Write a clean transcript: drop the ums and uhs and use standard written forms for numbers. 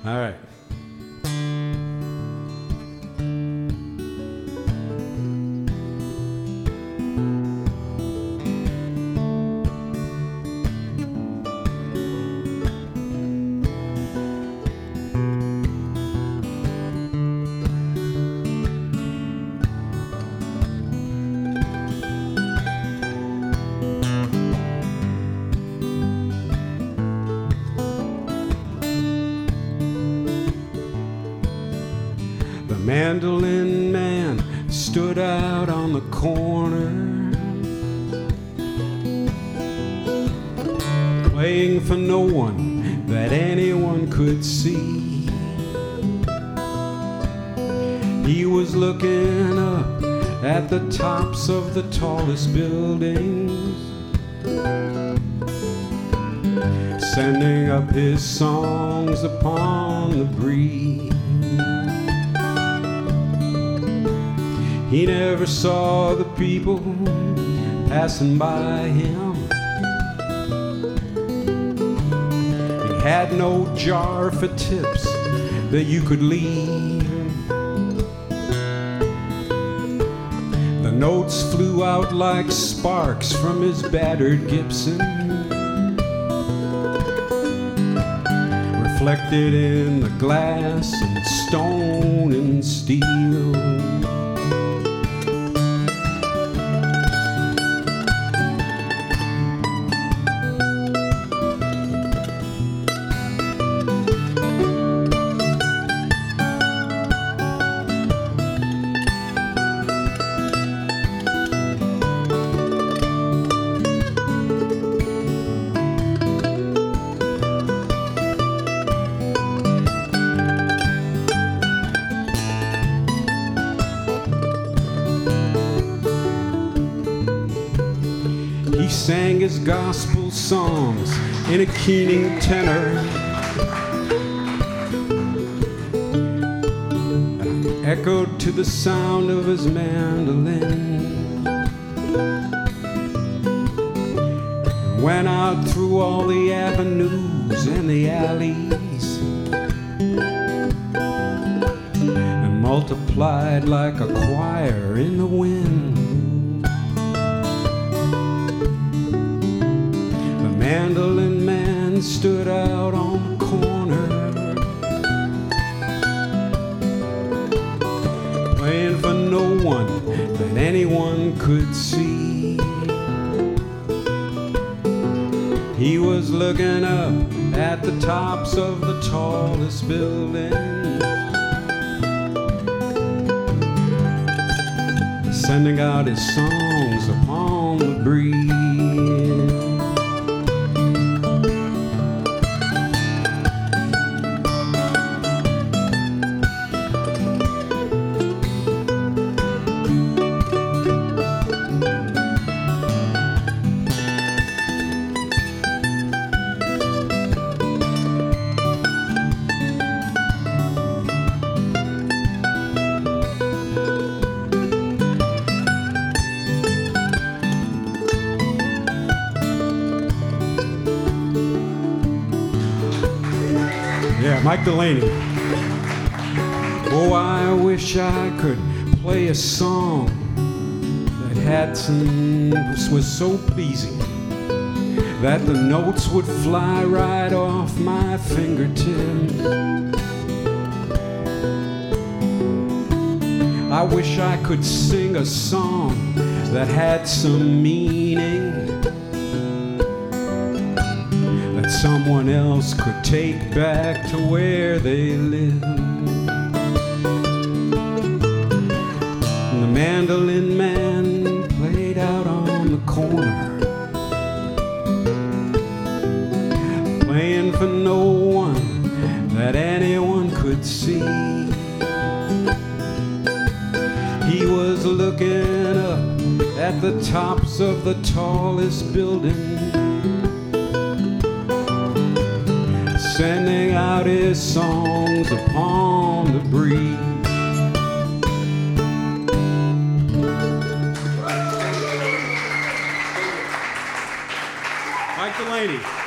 All right. The mandolin man stood out on the corner, playing for no one that anyone could see. He was looking up at the tops of the tallest buildings, sending up his songs upon the breeze. He never saw the people passing by him. He had no jar for tips that you could leave. The notes flew out like sparks from his battered Gibson, reflected in the glass and stone and steel. He sang his gospel songs in a keening tenor, echoed to the sound of his mandolin. Went out through all the avenues and the alleys, and multiplied like a choir in the wind. Mandolin man stood out on the corner, playing for no one that anyone could see. He was looking up at the tops of the tallest buildings, sending out his songs upon the breeze. Yeah, Mike Delaney. Oh, I wish I could play a song that had was so pleasing that the notes would fly right off my fingertips. I wish I could sing a song that had some meaning, that someone else could take back to where they live. And the mandolin man played out on the corner, playing for no one that anyone could see. He was looking up at the tops of the tallest buildings, sending out his songs upon the breeze. Mike Delaney.